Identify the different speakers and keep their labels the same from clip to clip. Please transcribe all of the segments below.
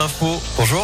Speaker 1: l'info. Bonjour.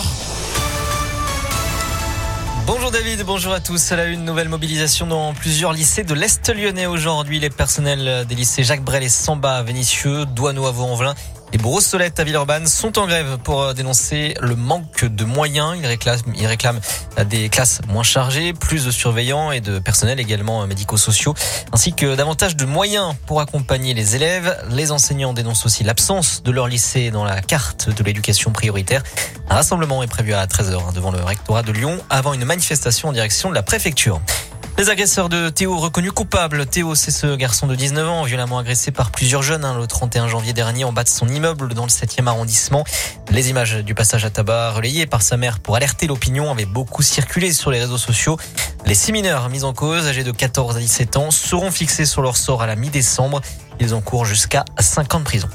Speaker 1: Bonjour David, bonjour à tous. À la une, nouvelle mobilisation dans plusieurs lycées de l'Est lyonnais aujourd'hui. Les personnels des lycées Jacques Brel et Samba à Vénissieux, Douaneau à Vaux-en-Velin et Brossolette à Villeurbanne sont en grève pour dénoncer le manque de moyens. Ils réclament des classes moins chargées, plus de surveillants et de personnels également médico-sociaux, ainsi que davantage de moyens pour accompagner les élèves. Les enseignants dénoncent aussi l'absence de leur lycée dans la carte de l'éducation prioritaire. Un rassemblement est prévu à 13h devant le rectorat de Lyon avant une manifestation en direction de la préfecture. Les agresseurs de Théo reconnus coupables. Théo, c'est ce garçon de 19 ans, violemment agressé par plusieurs jeunes le 31 janvier dernier en bas de son immeuble dans le 7e arrondissement. Les images du passage à tabac relayées par sa mère pour alerter l'opinion avaient beaucoup circulé sur les réseaux sociaux. Les 6 mineurs mis en cause, âgés de 14 à 17 ans, seront fixés sur leur sort à la mi-décembre. Ils encourent jusqu'à 5 ans de prison.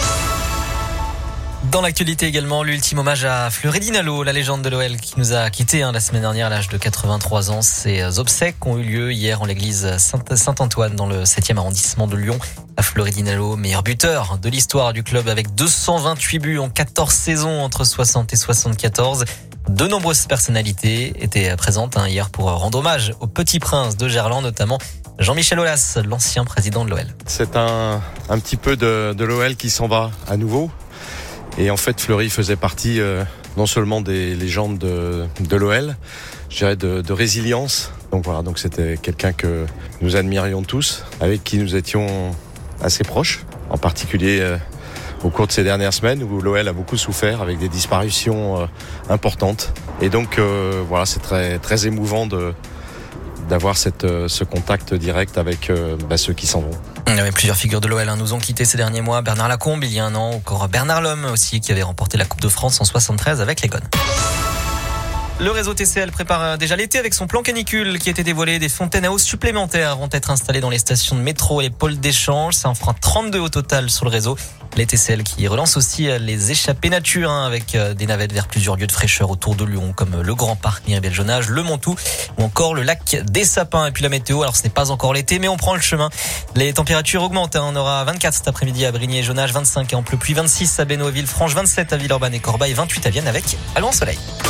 Speaker 1: Dans l'actualité également, l'ultime hommage à Fleury Dinalo, la légende de l'OL qui nous a quittés la semaine dernière à l'âge de 83 ans. Ces obsèques ont eu lieu hier en l'église Saint-Antoine dans le 7e arrondissement de Lyon. Fleury Dinalo, meilleur buteur de l'histoire du club avec 228 buts en 14 saisons entre 60 et 74. De nombreuses personnalités étaient présentes hier pour rendre hommage au petit prince de Gerland, notamment Jean-Michel Aulas, l'ancien président de l'OL.
Speaker 2: C'est un petit peu de l'OL qui s'en va à nouveau. Et en fait, Fleury faisait partie non seulement des légendes de l'OL, je dirais de résilience. Donc voilà, donc c'était quelqu'un que nous admirions tous, avec qui nous étions assez proches, en particulier au cours de ces dernières semaines où l'OL a beaucoup souffert avec des disparitions importantes. Et donc voilà, c'est très très émouvant d'avoir ce contact direct avec ceux qui s'en vont.
Speaker 1: Plusieurs figures de l'OL nous ont quittés ces derniers mois. Bernard Lacombe, il y a un an, encore Bernard Lhomme aussi, qui avait remporté la Coupe de France en 73 avec les Gones. Le réseau TCL prépare déjà l'été avec son plan canicule qui a été dévoilé. Des fontaines à eau supplémentaires vont être installées dans les stations de métro et les pôles d'échange. Ça en fera 32 au total sur le réseau. Les TCL qui relancent aussi les échappées nature avec des navettes vers plusieurs lieux de fraîcheur autour de Lyon comme le Grand Parc Miribel-Jonage, le Montou ou encore le lac des Sapins. Et puis la météo, alors ce n'est pas encore l'été mais on prend le chemin. Les températures augmentent. On aura 24 cet après-midi à Brigny et Jonage, 25 à Amplepuis, 26 à Bénois-Villefranche, 27 à Villeurbanne et Corbeil, 28 à Vienne avec Allons Soleil.